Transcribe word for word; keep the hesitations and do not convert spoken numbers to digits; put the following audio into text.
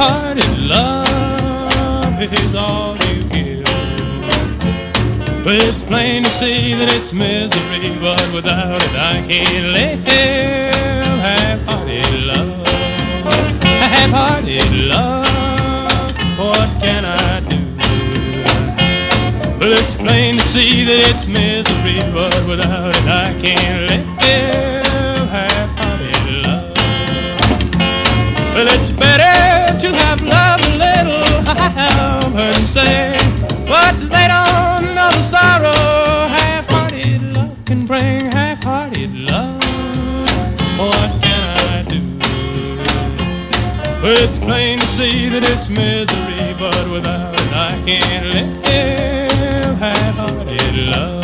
half-hearted love is all you give. But it's plain to see that it's misery, but without it I can't live. Half-hearted love, half-hearted love, what can I do? Well, it's plain to see that it's misery, but without it I can't live. Half-hearted love. Well, it's better to have loved a little, I've heard them say, but they don't know the sorrow half-hearted love can bring. Half-hearted love, what can I do? Well, it's plain to see that it's misery, but without it I can't live. Half-hearted love.